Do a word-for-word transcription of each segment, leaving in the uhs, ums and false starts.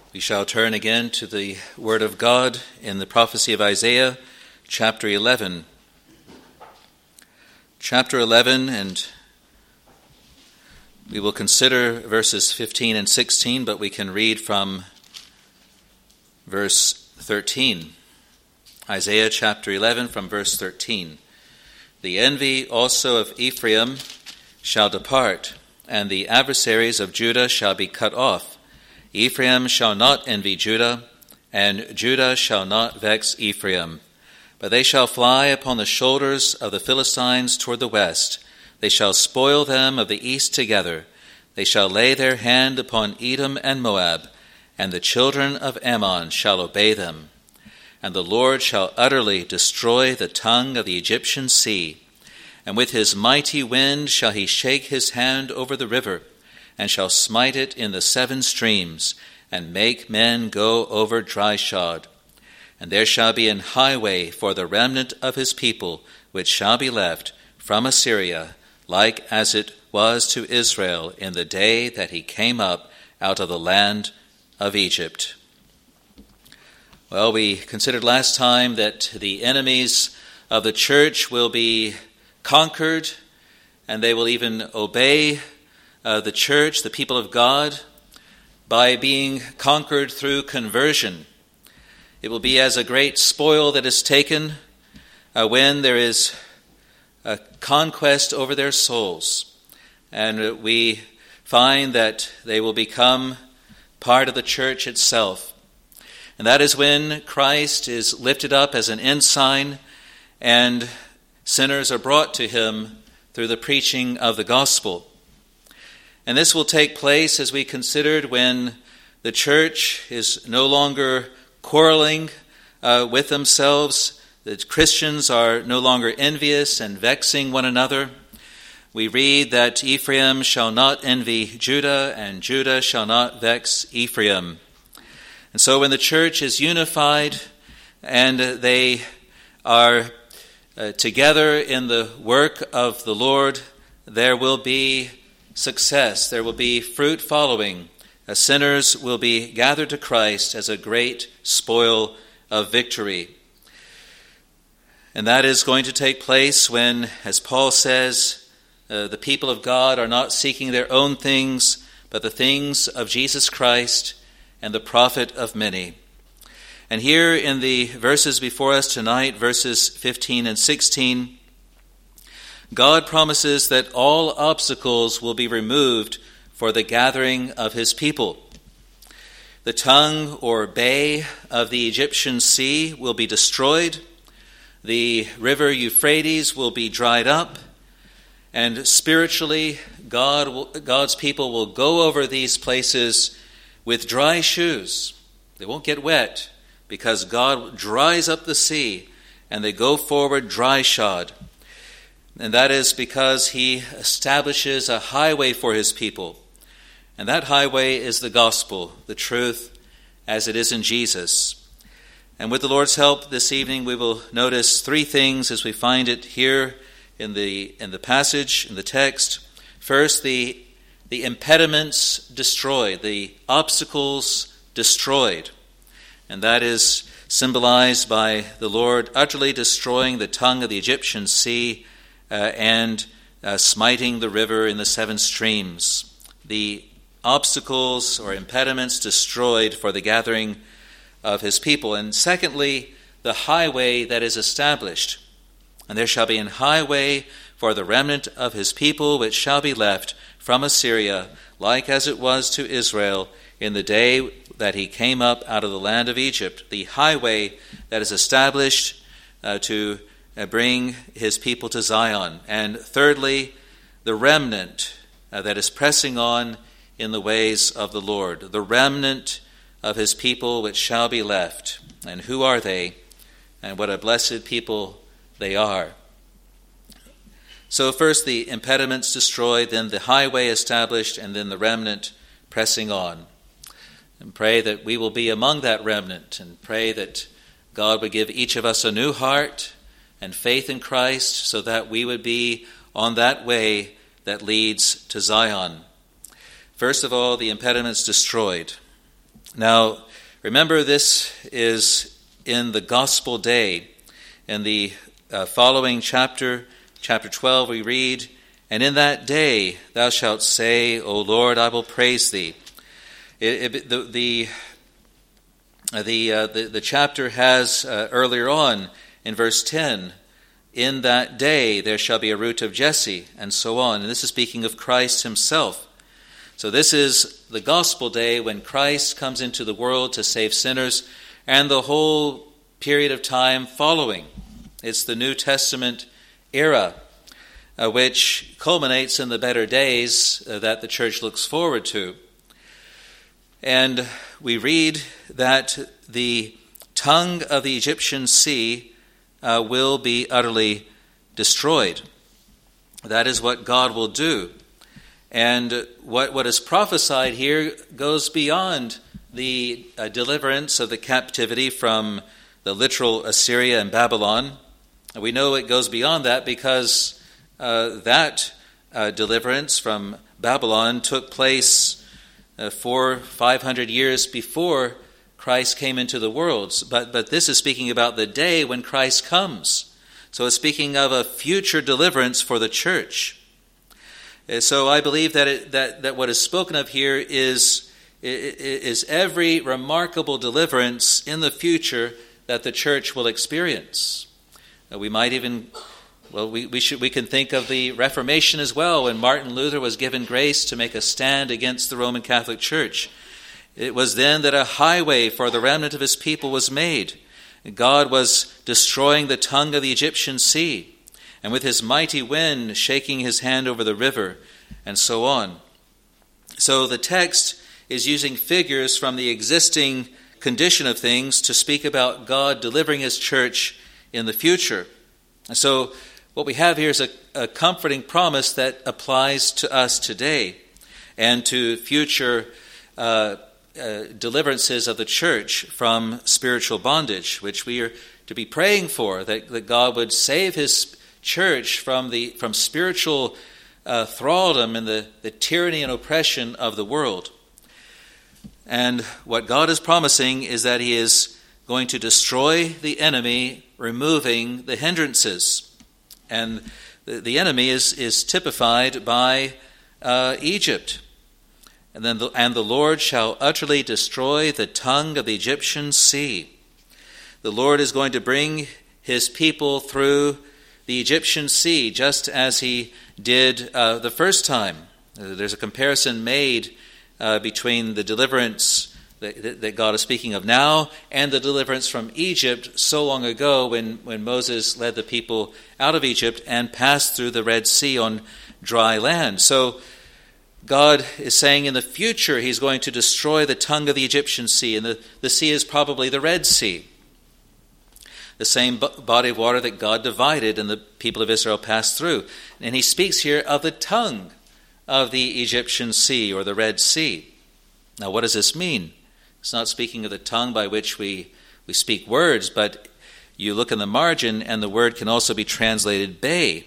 We shall turn again to the Word of God in the prophecy of Isaiah, chapter eleven. Chapter eleven, and we will consider verses fifteen and sixteen, but we can read from verse thirteen. Isaiah chapter eleven from verse thirteen. The envy also of Ephraim shall depart, and the adversaries of Judah shall be cut off. Ephraim shall not envy Judah, and Judah shall not vex Ephraim. But they shall fly upon the shoulders of the Philistines toward the west. They shall spoil them of the east together. They shall lay their hand upon Edom and Moab, and the children of Ammon shall obey them. And the Lord shall utterly destroy the tongue of the Egyptian sea, and with his mighty wind shall he shake his hand over the river, and shall smite it in the seven streams, and make men go over dry shod. And there shall be an highway for the remnant of his people, which shall be left from Assyria, like as it was to Israel in the day that he came up out of the land of Egypt. Well, we considered last time that the enemies of the church will be conquered, and they will even obey Uh, the church, the people of God, by being conquered through conversion. It will be as a great spoil that is taken uh, when there is a conquest over their souls. And uh, we find that they will become part of the church itself. And that is when Christ is lifted up as an ensign and sinners are brought to him through the preaching of the gospel. And this will take place, as we considered, when the church is no longer quarreling uh, with themselves. The Christians are no longer envious and vexing one another. We read that Ephraim shall not envy Judah, and Judah shall not vex Ephraim. And so when the church is unified and they are uh, together in the work of the Lord, there will be success, there will be fruit following. As sinners will be gathered to Christ as a great spoil of victory. And that is going to take place when, as Paul says, uh, the people of God are not seeking their own things, but the things of Jesus Christ and the profit of many. And here in the verses before us tonight, verses fifteen and sixteen, God promises that all obstacles will be removed for the gathering of his people. The tongue or bay of the Egyptian sea will be destroyed. The river Euphrates will be dried up. And spiritually, God will, God's people will go over these places with dry shoes. They won't get wet because God dries up the sea and they go forward dry shod. And that is because he establishes a highway for his people. And that highway is the gospel, the truth, as it is in Jesus. And with the Lord's help this evening, we will notice three things as we find it here in the in the passage, in the text. First, the, the impediments destroyed, the obstacles destroyed. And that is symbolized by the Lord utterly destroying the tongue of the Egyptian sea, Uh, and uh, smiting the river in the seven streams. The obstacles or impediments destroyed for the gathering of his people. And secondly, the highway that is established. And there shall be an highway for the remnant of his people, which shall be left from Assyria, like as it was to Israel in the day that he came up out of the land of Egypt. The highway that is established uh, to bring his people to Zion. And thirdly, the remnant uh, that is pressing on in the ways of the Lord. The remnant of his people which shall be left. And who are they? And what a blessed people they are. So first the impediments destroyed, then the highway established, and then the remnant pressing on. And pray that we will be among that remnant, and pray that God would give each of us a new heart and faith in Christ, so that we would be on that way that leads to Zion. First of all, the impediments destroyed. Now, remember, this is in the gospel day. In the uh, following chapter, chapter twelve, we read, "And in that day thou shalt say, O Lord, I will praise thee." It, it, the the uh, the, uh, the the chapter has uh, earlier on in verse ten, "In that day there shall be a root of Jesse," and so on. And this is speaking of Christ himself. So this is the gospel day when Christ comes into the world to save sinners, and the whole period of time following. It's the New Testament era, uh, which culminates in the better days uh, that the church looks forward to. And we read that the tongue of the Egyptian sea uh, will be utterly destroyed. That is what God will do. And what, what is prophesied here goes beyond the uh, deliverance of the captivity from the literal Assyria and Babylon. And we know it goes beyond that because uh, that uh, deliverance from Babylon took place uh, four, five hundred years before Christ came into the world. But, but this is speaking about the day when Christ comes. So it's speaking of a future deliverance for the church. So I believe that it, that that what is spoken of here is is every remarkable deliverance in the future that the church will experience. We might even, well, we, we should we can think of the Reformation as well, when Martin Luther was given grace to make a stand against the Roman Catholic Church. It was then that a highway for the remnant of his people was made. God was destroying the tongue of the Egyptian sea, and with his mighty wind shaking his hand over the river, and so on. So the text is using figures from the existing condition of things to speak about God delivering his church in the future. And so what we have here is a, a comforting promise that applies to us today and to future uh, uh, deliverances of the church from spiritual bondage, which we are to be praying for, that, that God would save his church from the from spiritual uh, thraldom and the, the tyranny and oppression of the world. And what God is promising is that he is going to destroy the enemy, removing the hindrances. And the, the enemy is, is typified by uh, Egypt. And then the, and the Lord shall utterly destroy the tongue of the Egyptian sea. The Lord is going to bring his people through the Egyptian sea, just as he did uh, the first time. Uh, there's a comparison made uh, between the deliverance that, that God is speaking of now and the deliverance from Egypt so long ago when, when Moses led the people out of Egypt and passed through the Red Sea on dry land. So God is saying in the future he's going to destroy the tongue of the Egyptian sea, and the, the sea is probably the Red Sea. The same body of water that God divided and the people of Israel passed through. And he speaks here of the tongue of the Egyptian sea or the Red Sea. Now, what does this mean? It's not speaking of the tongue by which we, we speak words, but you look in the margin and the word can also be translated bay.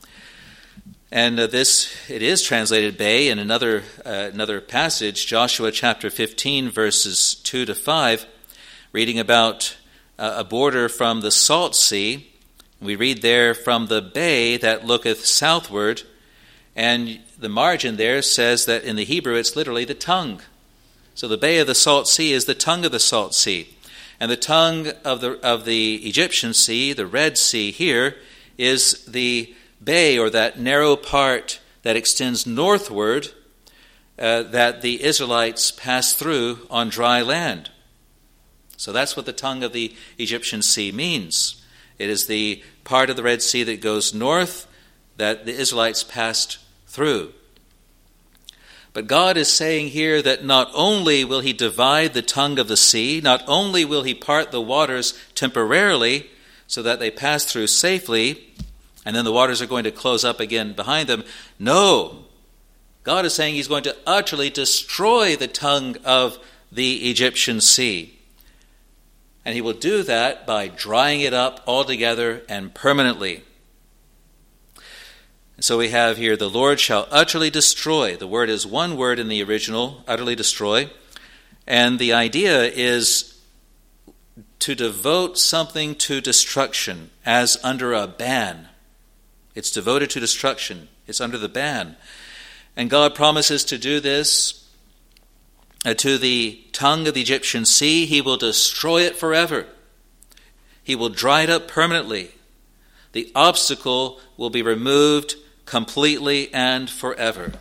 And uh, this, it is translated bay in another, uh, another passage, Joshua chapter fifteen, verses two to five, reading about a border from the salt sea. We read there, from the bay that looketh southward, and the margin there says that in the Hebrew it's literally the tongue. So the bay of the salt sea is the tongue of the salt sea. And the tongue of the of the Egyptian sea, the Red Sea here, is the bay or that narrow part that extends northward uh, that the Israelites passed through on dry land. So that's what the tongue of the Egyptian sea means. It is the part of the Red Sea that goes north that the Israelites passed through. But God is saying here that not only will he divide the tongue of the sea, not only will he part the waters temporarily so that they pass through safely, and then the waters are going to close up again behind them. No, God is saying he's going to utterly destroy the tongue of the Egyptian sea. And he will do that by drying it up altogether and permanently. And so we have here, the Lord shall utterly destroy. The word is one word in the original, utterly destroy. And the idea is to devote something to destruction as under a ban. It's devoted to destruction. It's under the ban. And God promises to do this uh, to the tongue of the Egyptian sea. He will destroy it forever. He will dry it up permanently. The obstacle will be removed completely and forever.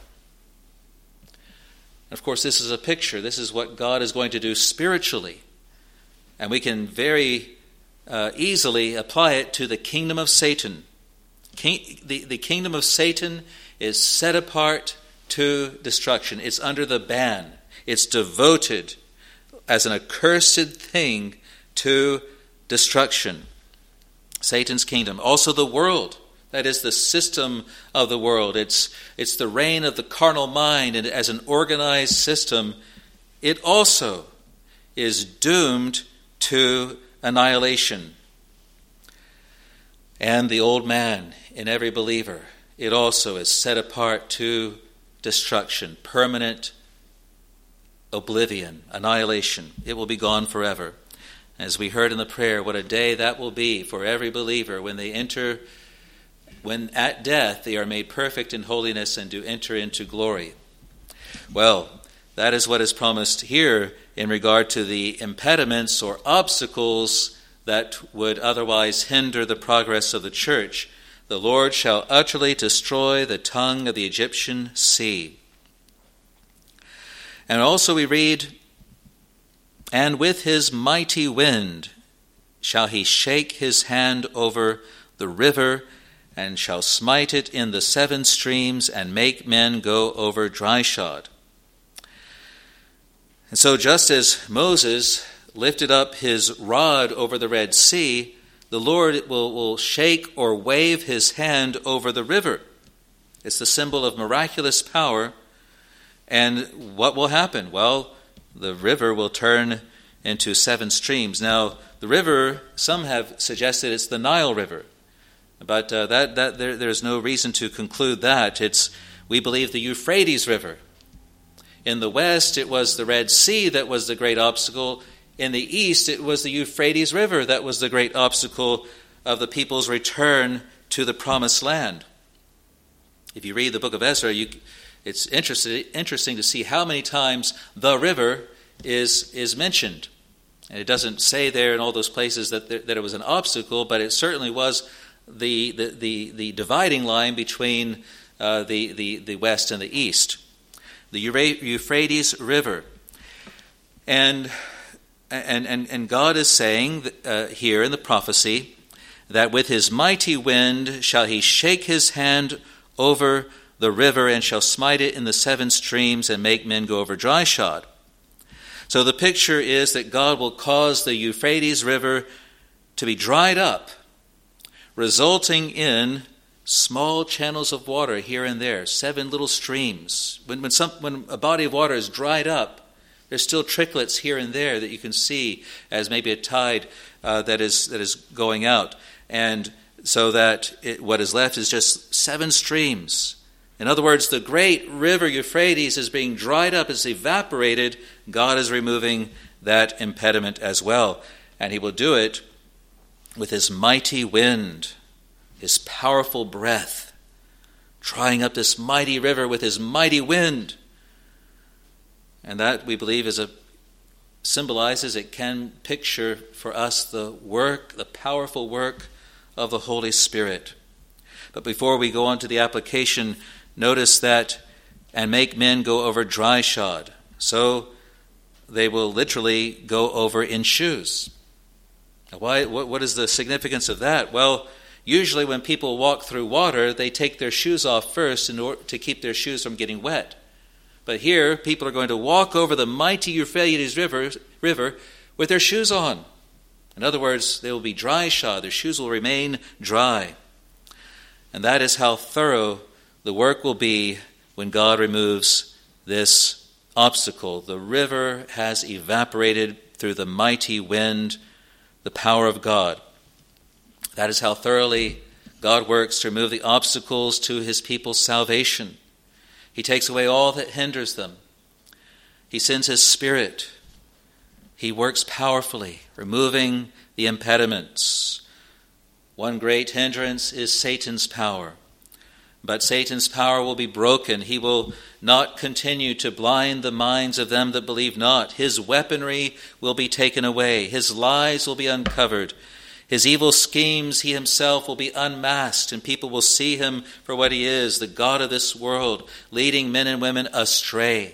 Of course, this is a picture. This is what God is going to do spiritually. And we can very uh, easily apply it to the kingdom of Satan. King, the, the kingdom of Satan is set apart to destruction. It's under the ban. It's devoted as an accursed thing to destruction. Satan's kingdom. Also the world. That is the system of the world. It's, it's the reign of the carnal mind, and as an organized system, it also is doomed to annihilation. And the old man in every believer, it also is set apart to destruction, permanent oblivion, annihilation. It will be gone forever. As we heard in the prayer, what a day that will be for every believer when they enter, when at death they are made perfect in holiness and do enter into glory. Well, that is what is promised here in regard to the impediments or obstacles that would otherwise hinder the progress of the church. The Lord shall utterly destroy the tongue of the Egyptian sea. And also we read, and with his mighty wind shall he shake his hand over the river, and shall smite it in the seven streams, and make men go over dry shod. And so just as Moses lifted up his rod over the Red Sea, the Lord will, will shake or wave his hand over the river. It's the symbol of miraculous power. And what will happen? Well, the river will turn into seven streams. Now, the river, some have suggested it's the Nile River. But uh, that, that there, there's no reason to conclude that. It's, we believe, the Euphrates River. In the west, it was the Red Sea that was the great obstacle. In the east, it was the Euphrates River that was the great obstacle of the people's return to the promised land. If you read the book of Ezra, you, it's interesting, interesting to see how many times the river is, is mentioned. And it doesn't say there in all those places that, there, that it was an obstacle, but it certainly was the, the, the, the dividing line between uh, the, the, the west and the east. The Euphrates River. And and and, and God is saying uh, here in the prophecy that with his mighty wind shall he shake his hand over the river, and shall smite it in the seven streams, and make men go over dry shod. So the picture is that God will cause the Euphrates River to be dried up, resulting in small channels of water here and there, seven little streams. When when, some, when a body of water is dried up, there's still tricklets here and there that you can see as maybe a tide uh, that is that is going out. And so that it, what is left is just seven streams. In other words, the great river Euphrates is being dried up, it's evaporated. God is removing that impediment as well. And he will do it with his mighty wind, his powerful breath, drying up this mighty river with his mighty wind. And that, we believe, is a symbolizes, it can picture for us the work, the powerful work of the Holy Spirit. But before we go on to the application, notice that, and make men go over dry shod. So they will literally go over in shoes. Now why? What, what is the significance of that? Well, usually when people walk through water, they take their shoes off first in order to keep their shoes from getting wet. But here, people are going to walk over the mighty Euphrates River, river with their shoes on. In other words, they will be dry shod. Their shoes will remain dry. And that is how thorough the work will be when God removes this obstacle. The river has evaporated through the mighty wind, the power of God. That is how thoroughly God works to remove the obstacles to his people's salvation. He takes away all that hinders them. He sends his Spirit he works powerfully, removing the impediments. One great hindrance is Satan's power. But Satan's power will be broken. He will not continue to blind the minds of them that believe not. His weaponry will be taken away. His lies will be uncovered. His evil schemes, he himself will be unmasked, and people will see him for what he is, the God of this world, leading men and women astray.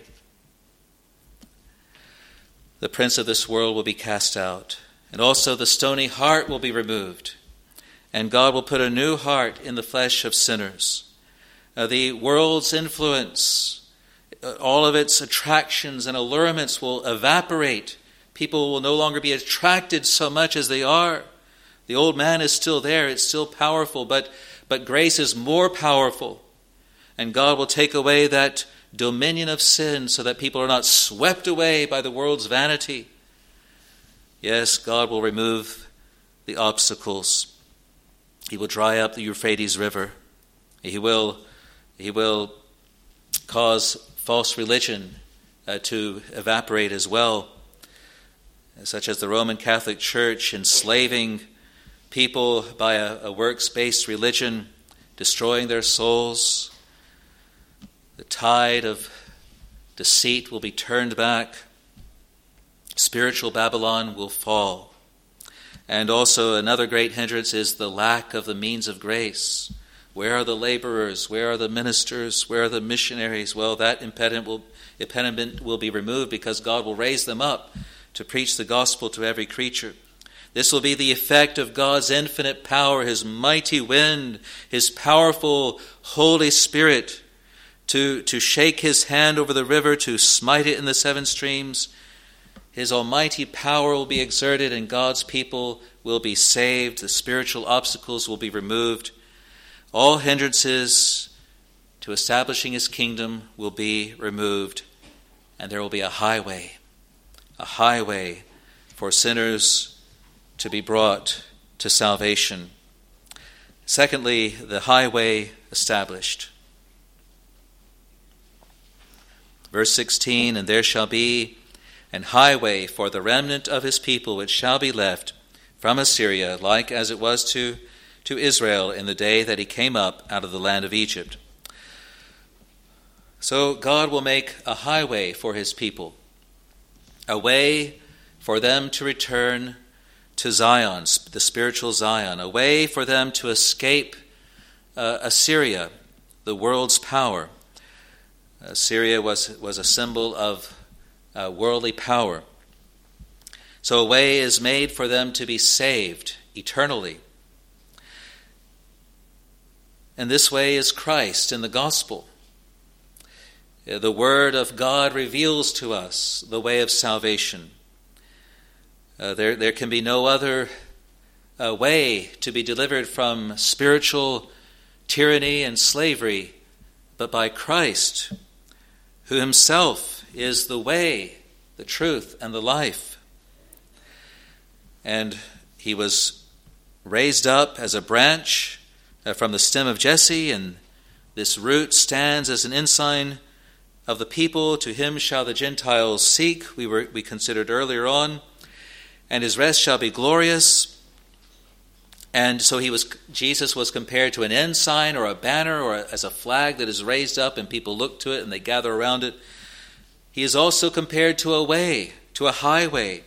The prince of this world will be cast out, and also the stony heart will be removed, and God will put a new heart in the flesh of sinners. Uh, the world's influence, uh, all of its attractions and allurements will evaporate. People will no longer be attracted so much as they are. The old man is still there, it's still powerful, but, but grace is more powerful. And God will take away that dominion of sin so that people are not swept away by the world's vanity. Yes, God will remove the obstacles. He will dry up the Euphrates River. He will, he will cause false religion uh, to evaporate as well, such as the Roman Catholic Church enslaving people by a, a works-based religion, destroying their souls. The tide of deceit will be turned back. Spiritual Babylon will fall. And also another great hindrance is the lack of the means of grace. Where are the laborers? Where are the ministers? Where are the missionaries? Well, that impediment will, impediment will be removed because God will raise them up to preach the gospel to every creature. This will be the effect of God's infinite power, his mighty wind, his powerful Holy Spirit to, to shake his hand over the river, to smite it in the seven streams. His almighty power will be exerted and God's people will be saved. The spiritual obstacles will be removed. All hindrances to establishing his kingdom will be removed, and there will be a highway, a highway for sinners to be brought to salvation. Secondly, the highway established. Verse sixteen, and there shall be an highway for the remnant of his people which shall be left from Assyria, like as it was to, to Israel in the day that he came up out of the land of Egypt. So God will make a highway for his people, a way for them to return to Zion, the spiritual Zion, a way for them to escape uh, Assyria, the world's power. Assyria was, was a symbol of uh, worldly power. So a way is made for them to be saved eternally. And this way is Christ in the gospel. The word of God reveals to us the way of salvation. Uh, there, there can be no other uh, way to be delivered from spiritual tyranny and slavery but by Christ, who himself is the way, the truth, and the life. And he was raised up as a branch uh, from the stem of Jesse, and this root stands as an ensign of the people. To him shall the Gentiles seek, we were we considered earlier on, and his rest shall be glorious. And so he was Jesus was compared to an ensign or a banner or a, as a flag that is raised up and people look to it and they gather around it. He is also compared to a way, to a highway.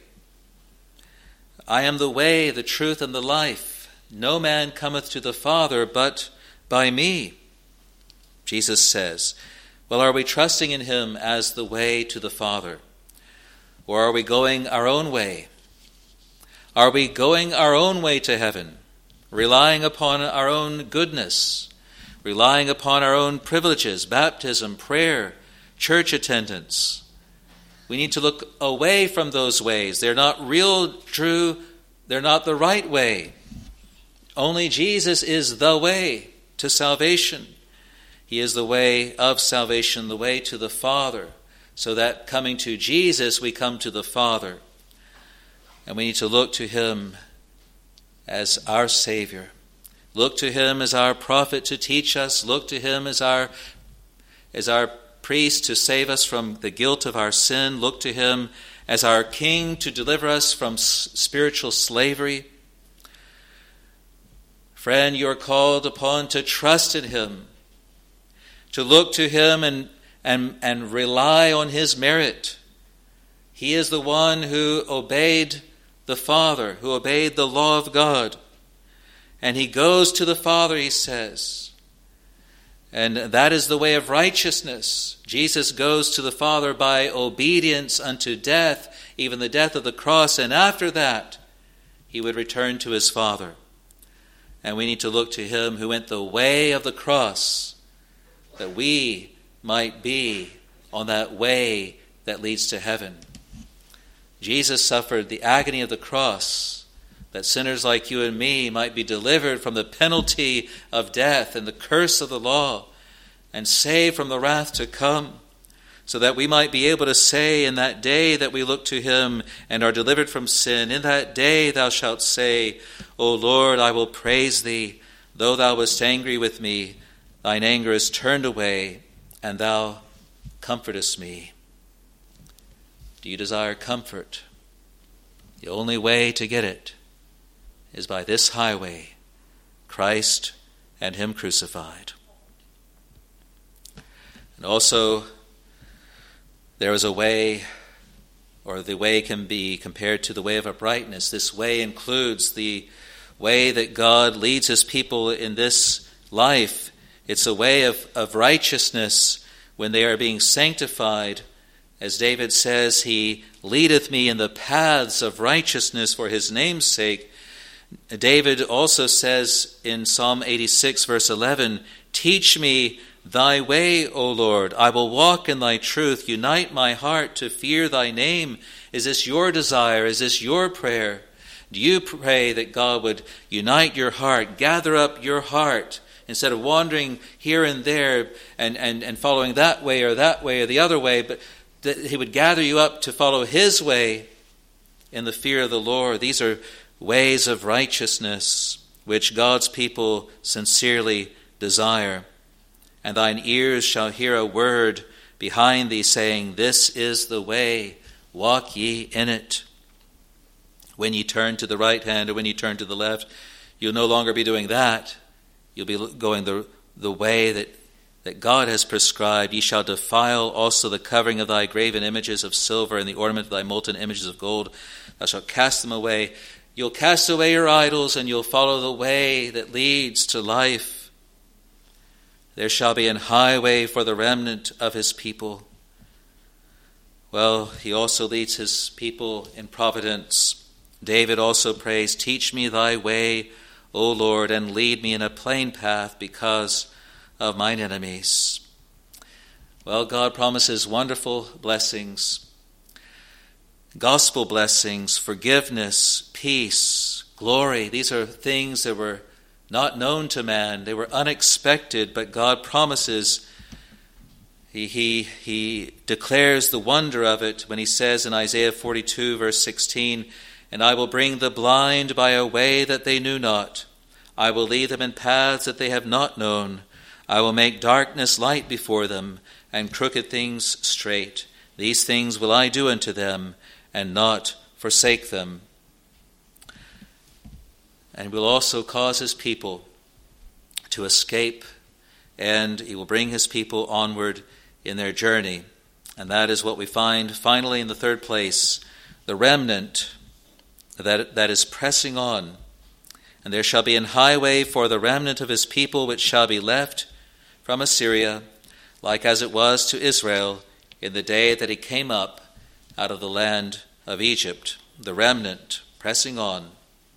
I am the way, the truth, and the life. No man cometh to the Father but by me, Jesus says. Well, are we trusting in him as the way to the Father? Or are we going our own way? Are we going our own way to heaven, relying upon our own goodness, relying upon our own privileges, baptism, prayer, church attendance? We need to look away from those ways. They're not real, true, they're not the right way. Only Jesus is the way to salvation. He is the way of salvation, the way to the Father, so that coming to Jesus, we come to the Father. And we need to look to him as our Savior. Look to him as our prophet to teach us. Look to him as our, as our priest to save us from the guilt of our sin. Look to him as our King to deliver us from s- spiritual slavery. Friend, you are called upon to trust in him, to look to him and, and, and rely on his merit. He is the one who obeyed the Father, who obeyed the law of God. And he goes to the Father, he says. And that is the way of righteousness. Jesus goes to the Father by obedience unto death, even the death of the cross. And after that, he would return to his Father. And we need to look to him who went the way of the cross, that we might be on that way that leads to heaven. Jesus suffered the agony of the cross, that sinners like you and me might be delivered from the penalty of death and the curse of the law, and saved from the wrath to come, so that we might be able to say in that day that we look to him and are delivered from sin, in that day thou shalt say, O Lord, I will praise thee. Though thou wast angry with me, thine anger is turned away, and thou comfortest me. Do you desire comfort? The only way to get it is by this highway, Christ and him crucified. And also, there is a way, or the way can be compared to the way of uprightness. This way includes the way that God leads his people in this life. It's a way of, of righteousness when they are being sanctified. As David says, he leadeth me in the paths of righteousness for his name's sake. David also says in Psalm eighty-six, verse eleven, teach me thy way, O Lord. I will walk in thy truth. Unite my heart to fear thy name. Is this your desire? Is this your prayer? Do you pray that God would unite your heart, gather up your heart, instead of wandering here and there and, and, and following that way or that way or the other way, but that he would gather you up to follow his way in the fear of the Lord? These are ways of righteousness which God's people sincerely desire. And thine ears shall hear a word behind thee saying, this is the way, walk ye in it. When ye turn to the right hand or when ye turn to the left, you'll no longer be doing that. You'll be going the, the way that, that God has prescribed. Ye shall defile also the covering of thy graven images of silver and the ornament of thy molten images of gold. Thou shalt cast them away. You'll cast away your idols and you'll follow the way that leads to life. There shall be an highway for the remnant of his people. Well, he also leads his people in providence. David also prays, teach me thy way, O Lord, and lead me in a plain path because of mine enemies. Well, God promises wonderful blessings, gospel blessings, forgiveness, peace, glory. These are things that were not known to man. They were unexpected, but God promises. He, he, he declares the wonder of it when he says in Isaiah forty-two, verse sixteen, and I will bring the blind by a way that they knew not. I will lead them in paths that they have not known. I will make darkness light before them, and crooked things straight. These things will I do unto them, and not forsake them. And will also cause his people to escape, and he will bring his people onward in their journey. And that is what we find finally in the third place, the remnant that, that is pressing on. And there shall be an highway for the remnant of his people, which shall be left from Assyria, like as it was to Israel in the day that he came up out of the land of Egypt. The remnant pressing on.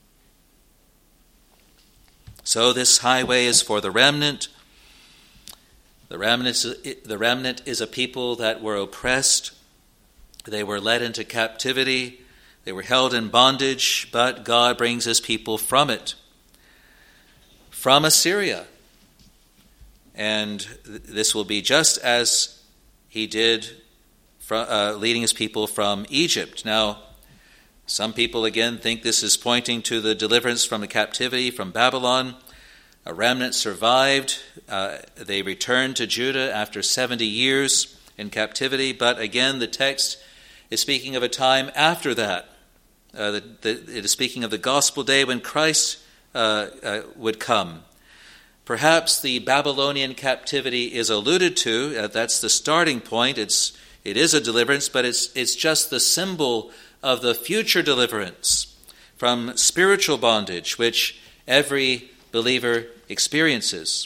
So this highway is for the remnant. The remnant, the remnant is a people that were oppressed. They were led into captivity. They were held in bondage, but God brings his people from it, from Assyria. And this will be just as he did from, uh, leading his people from Egypt. Now, some people again think this is pointing to the deliverance from the captivity from Babylon. A remnant survived. Uh, they returned to Judah after seventy years in captivity. But again, the text is speaking of a time after that. Uh, the, the, it is speaking of the gospel day when Christ uh, uh, would come. Perhaps the Babylonian captivity is alluded to. Uh, that's the starting point. It's it is a deliverance, but it's it's just the symbol of the future deliverance from spiritual bondage, which every believer experiences.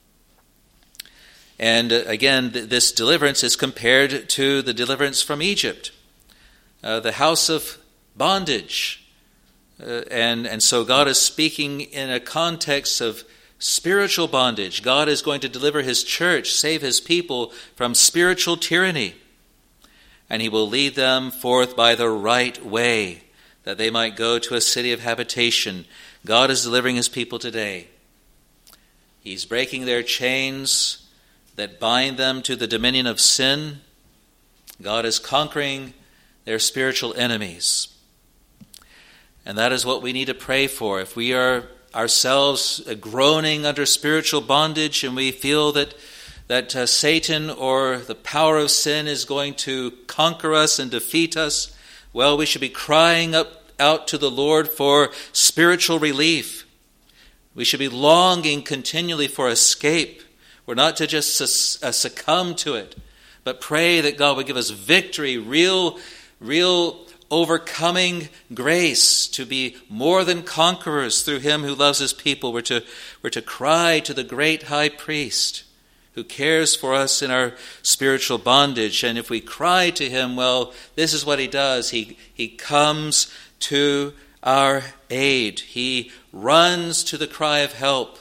And uh, again, th- this deliverance is compared to the deliverance from Egypt, uh, the house of bondage. Uh, and, and so God is speaking in a context of spiritual bondage. God is going to deliver his church, save his people from spiritual tyranny. And he will lead them forth by the right way, that they might go to a city of habitation. God is delivering his people today. He's breaking their chains that bind them to the dominion of sin. God is conquering their spiritual enemies. And that is what we need to pray for. If we are ourselves groaning under spiritual bondage and we feel that, that uh, Satan or the power of sin is going to conquer us and defeat us, well, we should be crying up out to the Lord for spiritual relief. We should be longing continually for escape. We're not to just succumb to it, but pray that God would give us victory, real, real overcoming grace to be more than conquerors through him who loves his people. We're to, we're to cry to the great high priest who cares for us in our spiritual bondage. And if we cry to him, well, this is what he does. He, he comes to our aid. He runs to the cry of help.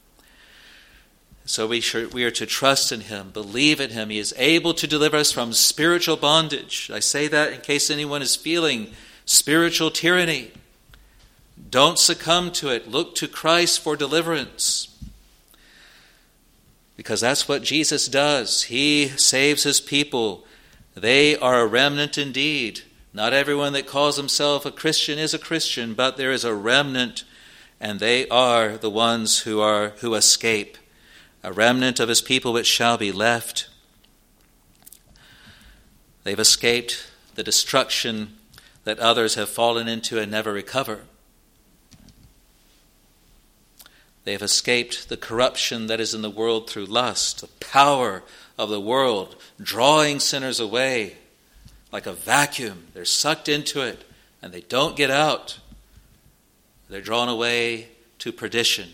So we should, we are to trust in him, believe in him. He is able to deliver us from spiritual bondage. I say that in case anyone is feeling spiritual tyranny. Don't succumb to it. Look to Christ for deliverance. Because that's what Jesus does. He saves his people. They are a remnant indeed. Not everyone that calls himself a Christian is a Christian, but there is a remnant, and they are the ones who are who escape. A remnant of his people which shall be left. They've escaped the destruction that others have fallen into and never recover. They have escaped the corruption that is in the world through lust, the power of the world drawing sinners away like a vacuum. They're sucked into it and they don't get out. They're drawn away to perdition.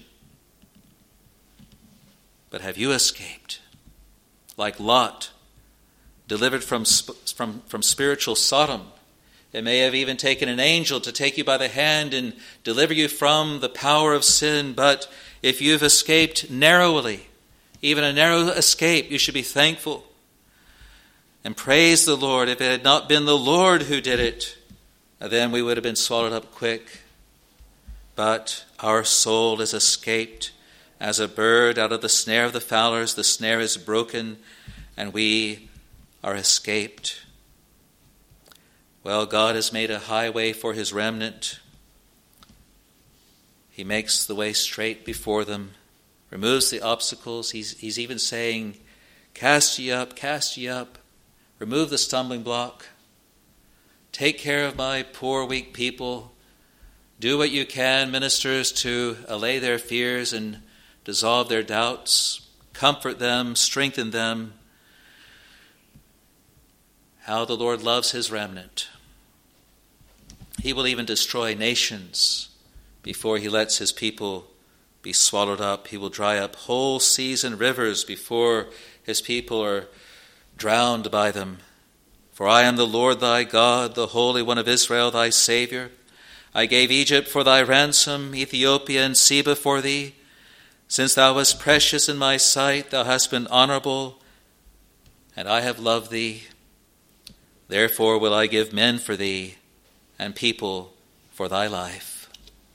But have you escaped? Like Lot, delivered from, from, from spiritual Sodom. It may have even taken an angel to take you by the hand and deliver you from the power of sin. But if you've escaped narrowly, even a narrow escape, you should be thankful and praise the Lord. If it had not been the Lord who did it, then we would have been swallowed up quick. But our soul has escaped as a bird out of the snare of the fowlers. The snare is broken, and we are escaped. Well, God has made a highway for his remnant. He makes the way straight before them, removes the obstacles. He's, he's even saying, cast ye up, cast ye up, remove the stumbling block. Take care of my poor, weak people. Do what you can, ministers, to allay their fears and dissolve their doubts, comfort them, strengthen them. How the Lord loves his remnant. He will even destroy nations before he lets his people be swallowed up. He will dry up whole seas and rivers before his people are drowned by them. For I am the Lord thy God, the Holy One of Israel, thy Savior. I gave Egypt for thy ransom, Ethiopia and Seba for thee. Since thou wast precious in my sight, thou hast been honorable, and I have loved thee. Therefore will I give men for thee, and people for thy life.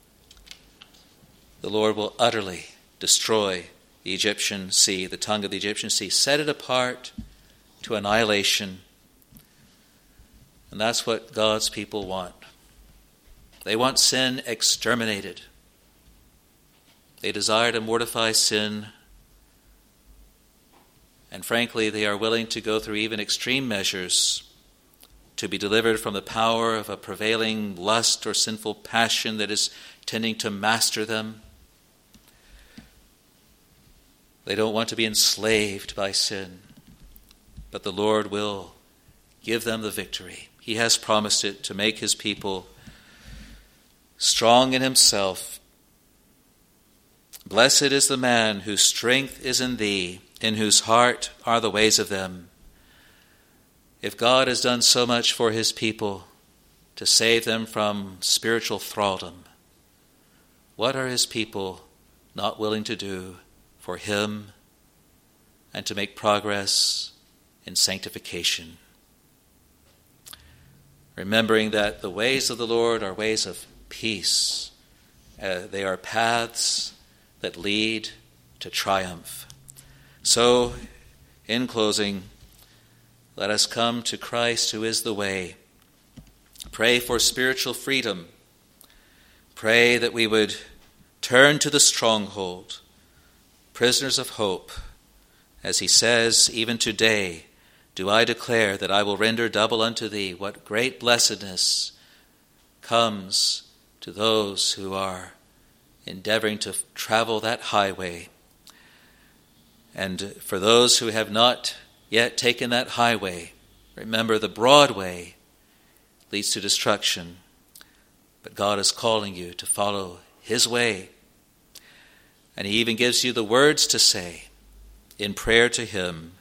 The Lord will utterly destroy the Egyptian sea, the tongue of the Egyptian sea, set it apart to annihilation. And that's what God's people want. They want sin exterminated. They desire to mortify sin. And frankly, they are willing to go through even extreme measures to be delivered from the power of a prevailing lust or sinful passion that is tending to master them. They don't want to be enslaved by sin, but the Lord will give them the victory. He has promised it to make his people strong in himself. Blessed is the man whose strength is in thee, in whose heart are the ways of them. If God has done so much for his people to save them from spiritual thraldom, what are his people not willing to do for him and to make progress in sanctification? Remembering that the ways of the Lord are ways of peace. Uh, they are paths that lead to triumph. So, in closing, let us come to Christ who is the way. Pray for spiritual freedom. Pray that we would turn to the stronghold, prisoners of hope. As he says, even today, do I declare that I will render double unto thee. What great blessedness comes to those who are endeavoring to travel that highway. And for those who have not yet taken that highway, remember the broad way leads to destruction, but God is calling you to follow his way. And he even gives you the words to say in prayer to him.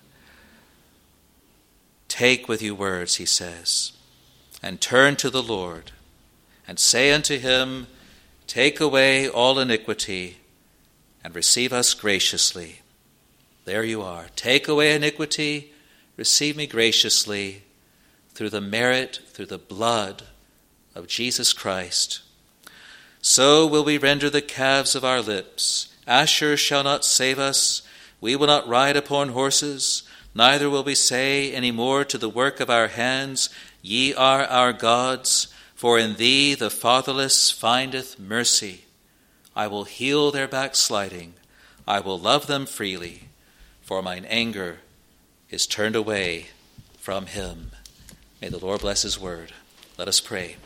Take with you words, he says, and turn to the Lord, and say unto him, take away all iniquity, and receive us graciously. There you are. Take away iniquity, receive me graciously, through the merit, through the blood of Jesus Christ. So will we render the calves of our lips. Asher shall not save us. We will not ride upon horses. Neither will we say any more to the work of our hands, ye are our gods, for in thee the fatherless findeth mercy. I will heal their backsliding. I will love them freely, for mine anger is turned away from him. May the Lord bless his word. Let us pray.